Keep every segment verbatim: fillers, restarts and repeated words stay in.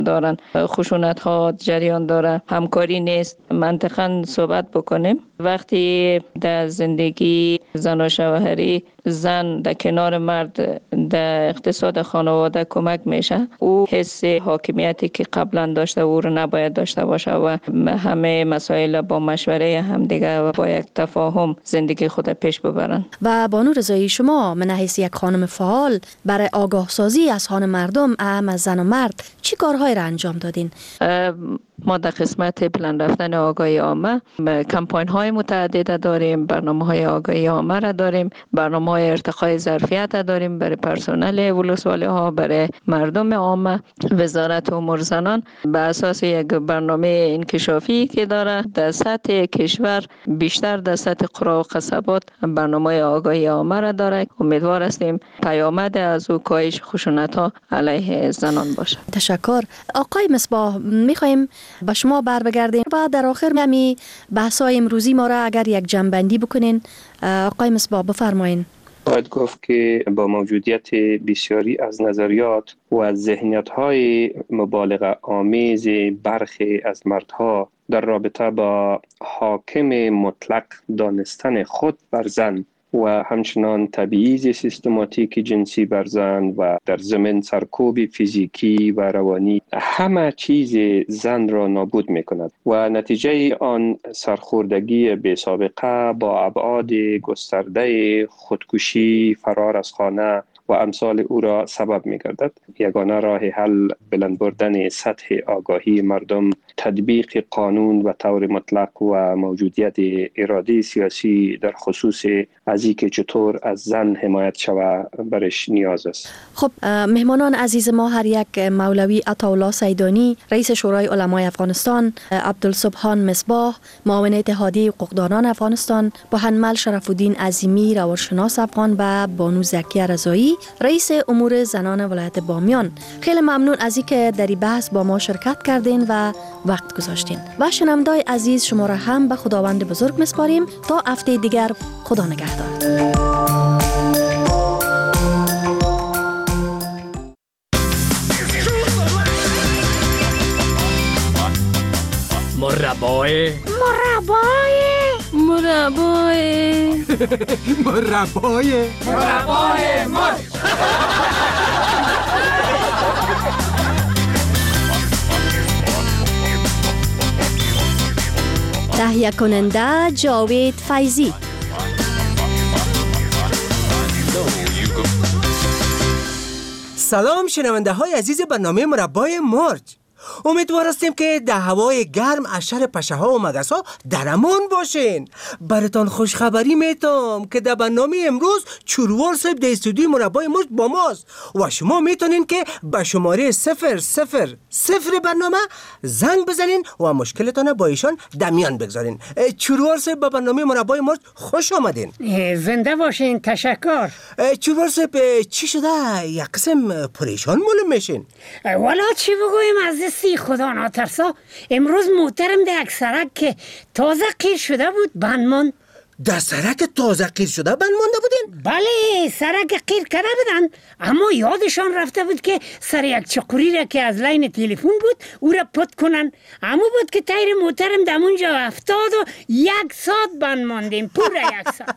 دارن، خشونت ها جریان داره، همکاری نیست. منطقاً صحبت بکنیم، وقتی در زندگی زن و شوهری زن در کنار مرد در اقتصاد خانواده کمک میشه، او حس حاکمیتی که قبلا داشته او رو نباید داشته باشه و همه مسائل با مشوره همدیگه و با یک تفاهم زندگی خود پیش ببرن. و بانو رضایی، شما من حیث یک خانم فعال برای آگاه سازی از آن مردم، اهم از زن و مرد، چی کارهای را انجام دادین؟ ما در قسمت بلند رفتن آگاهی عامه کمپاین های متعدد داریم، برنامه های آگاهی عامه را داریم، برنامه های ارتقای ظرفیت داریم برای پرسنل ولسوالی ها، برای مردم عامه. وزارت امور زنان به اساس یک برنامه انکشافی که داره در سطح کشور، بیشتر در سطح قرا و قصبات برنامه آگاهی عامه را داره. امیدوار هستیم پیامد از او کاهش خشونت ها علیه زنان باشه. تشکر. آقای مصباح، میخوایم با شما بر بگردیم و در آخر همی بحث‌های امروزی ما را اگر یک جمع‌بندی بکنین. آقای مصباح بفرمایین. باید گفت که با موجودیت بسیاری از نظریات و از ذهنیت‌های مبالغه آمیز برخی از مردها در رابطه با حاکم مطلق دانستن خود بر زن و همچنان تبعیض سیستماتیک جنسی بر زن و در ضمن سرکوب فیزیکی و روانی همه چیز زن را نابود می کند و نتیجه آن سرخوردگی بی سابقه با ابعاد گسترده خودکشی، فرار از خانه و امثال او را سبب می گردد. یگانه راه حل بلند بردن سطح آگاهی مردم، تطبیق قانون و طور مطلق و موجودیت اراده سیاسی در خصوص از اینکه چطور از زن حمایت شود برش نیاز است. خب مهمانان عزیز ما هر یک مولوی عطاالله سیدانی، رئیس شورای علمای افغانستان، عبدالسبحان مصباح، معاون اتحادیه حقوقدانان افغانستان، بوهنمل شرف الدین عظیمی، روانشناس افغان و بانو زکیه رضایی، رئیس امور زنان ولایت بامیان، خیلی ممنون از اینکه در این بحث با ما شرکت کردین و وقت گذاشتین. و شنوندگان عزیز، شما را هم به خداوند بزرگ میسپاریم تا هفته دیگر. خدا نگهدار. مربای مربای مربای مربای مربای مر تهیه کننده جاوید فیضی. سلام شنونده های عزیز برنامه مربای مرج. امیدوار هستیم که در هوای گرم از شر پشه ها و مگس ها در امان باشین. براتان خوشخبری میتونم که در برنامه امروز چوروار صاحب در استودیوی مربای مرج با ماست و شما میتونین که به شماره صفر صفر صفر برنامه زنگ بزنین و مشکلتان با ایشان در میان بگذارین. چوروار صاحب به برنامه مربای مرج خوش آمدین. زنده باشین. تشکر. چوروار صاحب چی شده؟ یک قسم پریشان معلوم میشین. والا چی بگویم از سی خدا ناترسا، امروز محترم ده یک سرک که تازه قیر شده بود بند ماند. در سرک تازه قیر شده بند مانده بودین؟ بله، سرک قیر کرده بودن، اما یادشان رفته بود که سر یک چقوری را که از لین تلفن بود او را پت کنن. اما بود که تایر محترم دمونجا افتاد و یک ساعت بند ماندیم، پورا یک ساعت.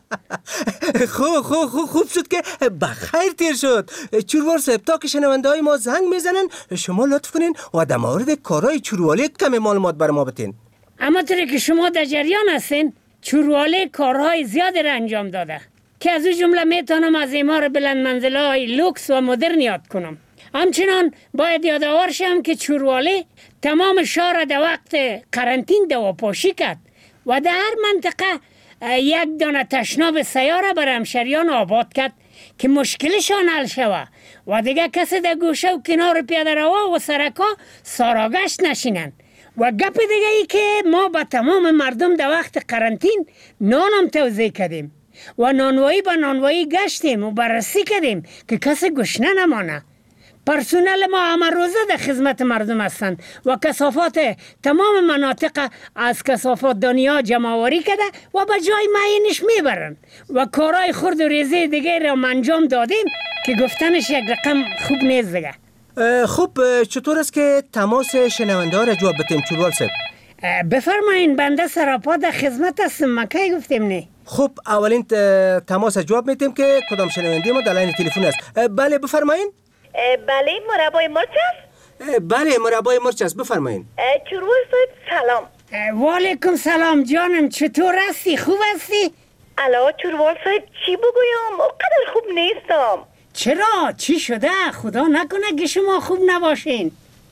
خوب خوب خوب خوب شد که بخیر تیر شد. چوروار صاحب، تا که شنونده های ما زنگ میزنن شما لطف کنین و در مورد کارهای چوروالی کم معلومات بر ما بتین. اما طوری که شما در جریان هستین، چوروالی کارهای زیادی را انجام داده که از اون جمله میتونم از امار بلند منزلهای لوکس و مدرن یاد کنم. همچنان باید یادآور شم که چوروالی تمام شهر در وقت قرنطین دواپاشی کرد و در هر منطقه یک دانه تشناب سیاره بر همشریان آباد کرد که مشکلشان حل شود و دیگه کسی در گوشه و کنار پیاده روا و سرکا ساراگشت نشینن. و گپ دیگه ای که ما با تمام مردم در وقت قرنطین نانم توزیع کردیم و نانوایی با نانوایی گشتیم و بررسی کردیم که کسی گشنه نمانه. پرسونل ما همه روزه در خدمت مردم هستند و کثافات تمام مناطق از کثافات دنیا جمع‌آوری کرده و به جای معینش میبرن و کارهای خرد و ریزی دیگه را انجام دادیم که گفتنش یک رقم خوب نیست دیگه. خب چطور است که تماس شنونده ها را جواب بتیم چوروال صاحب؟ بفرمایین، بنده سراپا در خدمت هستم. مکی گفتیم نه. خب اولین تماس جواب میتیم که کدام شنونده ما در لاین تلفن است. بله بفرمایین. بله مربای مرچ است؟ بله مربای مرچ است، بفرمایین. چوروال صاحب سلام. و علیکم سلام جانم، چطور هستی؟ خوب هستی؟ الا چوروال صاحب چی بگویم؟ اونقدر خوب نیستم. چرا؟ چی شده؟ خدا نکنه که شما خوب نباشین.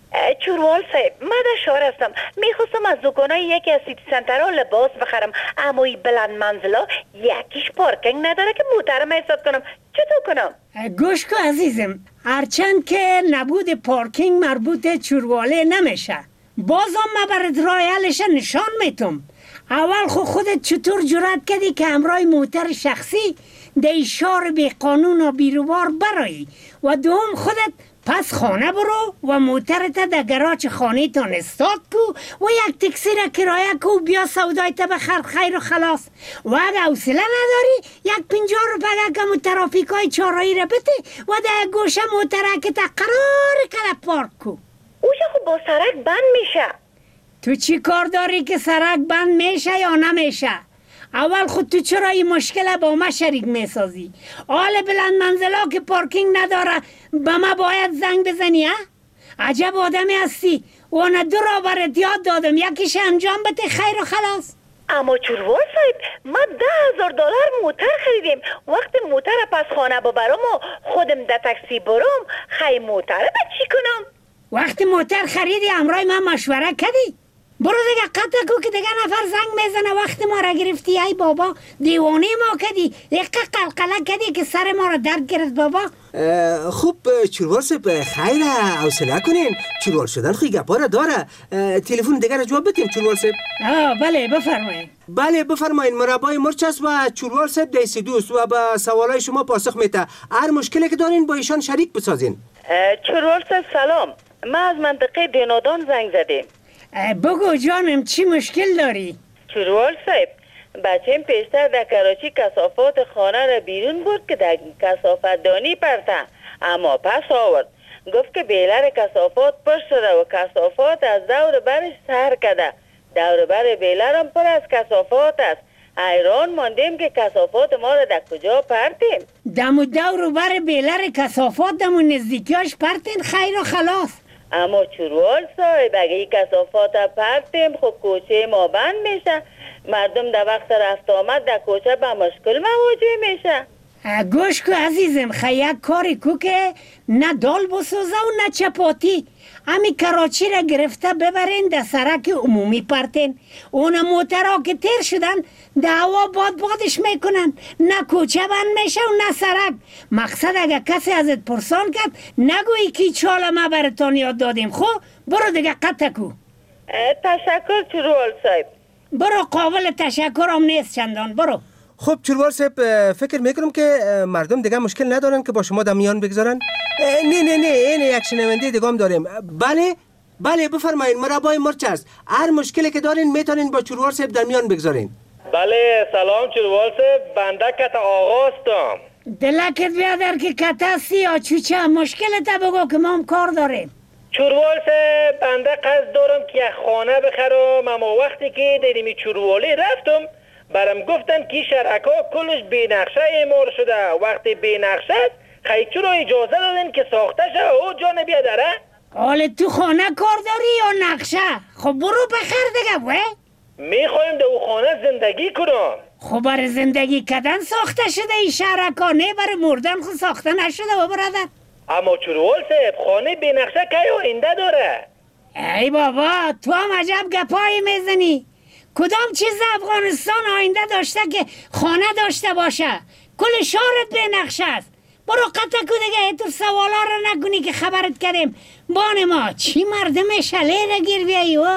چوروال صاحب من در شهر هستم، میخواستم از دکانای یکی از سیتی سنترها لباس بخرم، اما این بلند منزلا یکیش پارکینگ نداره که موترم ایستاد کنم. چطور کنم؟ گوش کن عزیزم، هرچند که نبود پارکینگ مربوط چورواله نمیشه، بازم من برات راه حلش نشان میتم. اول خود خودت چطور جرأت کردی که همراه موتر شخصی در شهر بی قانون و بیروبار برایی؟ و دوم خودت پس خانه برو و موترت در گراج خانه تان استاد کو و یک تکسی را کرایه کو، بیا سودای تا بخر خیر و خلاص. و اگه حوصله نداری یک پنجاه روپیه کم ترافیک های چهارراهی را بده و در گوشه موتره که تا قرار کنه پارک کو. اوشه خب با سرک بند میشه. تو چی کار داری که سرک بند میشه یا نمیشه؟ اول خود تو چرا این مشکل با ما شریک میسازی؟ آل بلند منزلا که پارکینگ نداره به ما باید زنگ بزنی ها؟ عجب آدمی هستی. وانا دو را برات یاد دادم، یکیش انجام بده خیر و خلاص. اما چوروال صاحب ما ده هزار دلار موتر خریدیم، وقتی موتر پس خانه ببرم و خودم در تاکسی برم خی موتر به چی کنم؟ وقتی موتر خریدی همراه من مشوره کردی؟ برو دیگه قطع کو که دیگه نفر زنگ میزنه وقتی ما را گرفتی. ای بابا دیوانه ما کردی، یک قلقله کردی که سر ما را درد گرفت بابا. خوب چوروال صاحب خیره حوصله کنین، چوروال شدن خوی گپا را داره. تلفن دیگه را جواب بدیم چوروال صاحب. آه بله بفرمایید. بله بفرمایید، مربای مرچ است و چوروال صاحب دیسی دوست و به سوالای شما پاسخ میده. هر مشکلی که دارین با ایشان شریک بسازین. چوروال صاحب سلام، ما از منطقه دینادان زنگ زدیم. بگو جانم چی مشکل داری؟ چوروال صاحب بچه‌م پیشتر در کراچی کثافات خانه را بیرون برد که در کثافت دانی پرته، اما پس آورد گفت که بیلر کثافات پر شده و کثافات از دور برش سر کده. دور بر بیلر هم پر از کثافات است. حیران ماندیم که کثافات ما را در کجا پرتیم. دم دور بر بیلر کثافات دم نزدیکیاش پرتین خیر و خلاص. اما چوروال صاحب اگه این کثافات پرتیم خب کوچه ما بند میشه، مردم در وقت رفت آمد در کوچه به مشکل مواجه میشه. گوش کو عزیزم، خیلی کاری کو که نه دال بسوزه و نه چپاتی. همی کراچی را گرفته ببرین در سرک عمومی پرتین، اون موترها که تیر شدن در هوا باد بادش میکنن، نه کوچه بند میشه و نه سرک. مقصد اگه کسی ازت پرسان کرد نگویی که چاله ما براتون یاد دادیم. خب برو دیگه قطع کو. تشکر چوروال صاحب. برو، قابل تشکرم نیست چندان. برو. خب چوروال صاحب فکر میکنم که مردم دیگه مشکل ندارن که با شما در میان بگذارن. نه نه نه این یک شنونده دیگه هم داریم. بله بله بفرمایید، مربای مرچ است. هر مشکلی که دارین میتونین با چوروال صاحب در میان بگذارین. بله سلام چوروال صاحب، بنده کت آقا هستم. دلکت بیادر که کت هستی یا چوچه، مشکلت بگو که ما هم کار داریم. چوروال صاحب بنده قصد دارم که یک خانه بخرم، اما وقتی که دیدیم چوروالی رفتم برام گفتن که شرکا کلش بی نقشه اعمار شده. وقتی بی نقشه است خیلی چرا اجازه دادن که ساخته شه؟ او جان بیادره حال تو خانه کار داری یا نقشه؟ خب برو بخر دیگه. وی میخوایم در او خانه زندگی کنم. خب برای زندگی کردن ساخته شده این شرکا، نه برای مردن خود ساخته نشده و برادر. اما چوروال صاحب خانه بی نقشه که آینده داره. ای بابا تو هم عجب گپایی میزنی. کدام چیز افغانستان آینده داشته که خانه داشته باشه؟ کل شهرت به نقشه است. برو قطع کو دیگه، تو سوالا رو نکنی که خبرت کردیم. بان ما چی مردم شله را گیر بیایی و؟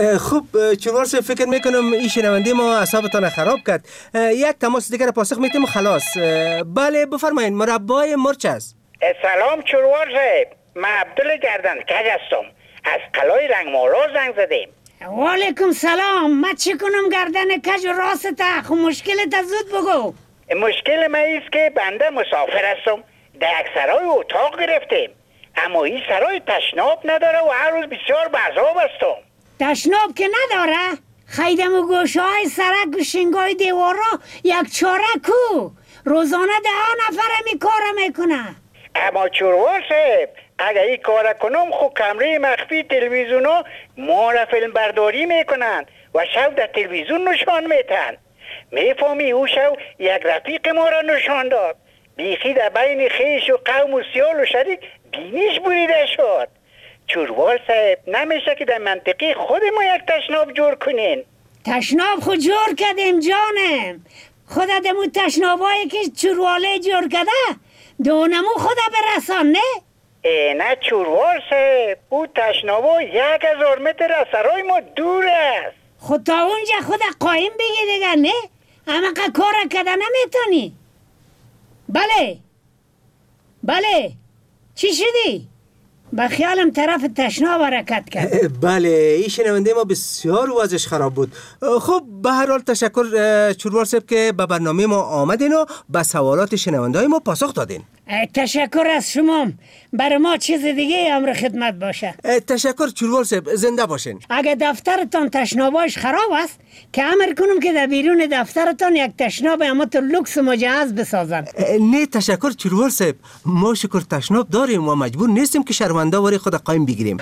خب چوروال صاحب فکر میکنم این شنونده ما اعصابتان خراب کرد. یک تماس دیگر پاسخ میتیم و خلاص. بله بفرمایید، مربای مرچ است. سلام چوروال صاحب، من عبدال گردن کج هستم، از قلای رنگمالا زنگ زدیم. و علیکم سلام. من چی کنم گردن کج و راسته؟ خب مشکلت زود بگو. مشکل من ایست که بنده مسافر هستم، در یک سرای اتاق گرفتیم. اما این سرای تشناب نداره و هر روز بسیار بعضاب هستم. تشناب که نداره؟ خیدم و گوشه های سرک و شنگای دیوارا یک چاره کو روزانه ده نفره می کار میکنه. اما چوروال صاحب اگه این کار کنم خو کمره مخفی تلویزیونو ما را فیلم برداری میکنن و شب در تلویزیون نشان میتن. میفهمی او شو یک رفیق ما را نشان داد، بیخی در بین خیش و قوم و سیال و شریک بینیش بریده شد. چوروال صاحب نمیشه که در منطقه خود ما یک تشناب جور کنین؟ تشناب خود جور کردیم جانم، خودت دمو تشنابایی که چورواله جور کرده دونمو خدا برسان نه؟ ای نه چوروال صاحب، او تشنابا یک هزار متر از سرای ما دور است. خود تا اونجا خود قایم بگی دیگر نه؟ اما که کار کرده نمیتونی؟ بله بله چی شدی؟ با خیالم طرف تشناب حرکت کرد. بله این شنونده ما بسیار وضعش خراب بود. خب به هر حال تشکر چوروال صاحب که به برنامه ما آمدین و به سوالات شنونده های ما پاسخ دادین. تشکر از شما. برای ما چیز دیگه امر خدمت باشه. تشکر چوروال صاحب، زنده باشین. اگه دفترتان تشناباش خراب است که امر کنم که در بیرون دفترتان یک تشناب اما تو لوکس مجهز بسازن. نه تشکر چوروال صاحب، ما شکر تشناب داریم و مجبور نیستیم که شرمنده وری خود قایم بگیریم.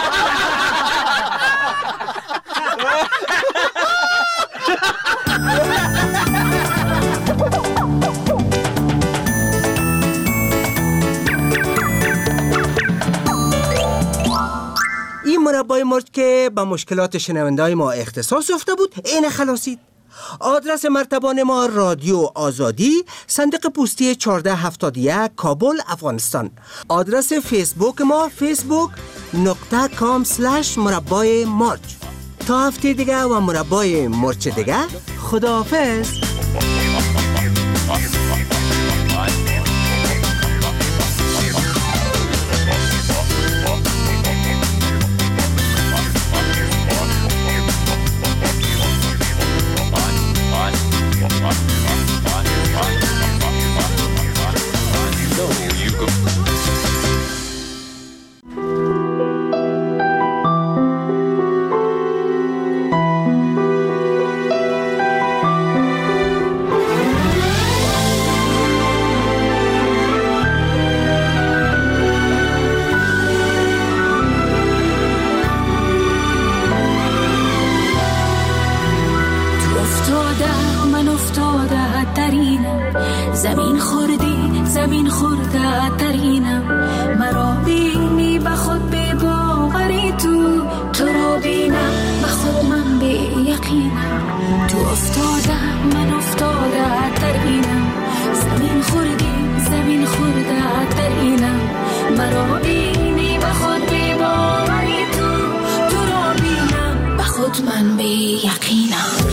این مربای مرچ که با مشکلات شنونده‌های ما اختصاص یافته بود این خلاصید. آدرس مرتبان ما رادیو آزادی، صندوق پستی چهارده هفتاد و یک، کابل، افغانستان. آدرس فیسبوک ما فیسبوک نقطه کام سلش مربای مرچ. تا هفته دیگه و مربای مرچ دیگه، خداحافظ. زمین خوردی زمین خورده ترینم، مرا بینی به خود به باوری تو تو را بینم به خود من به یقینم. تو افتاده من افتاده ترینم، زمین خوردی زمین خورده ترینم، مرا بینی به خود به باوری تو تو را بینم به خود من به یقینم.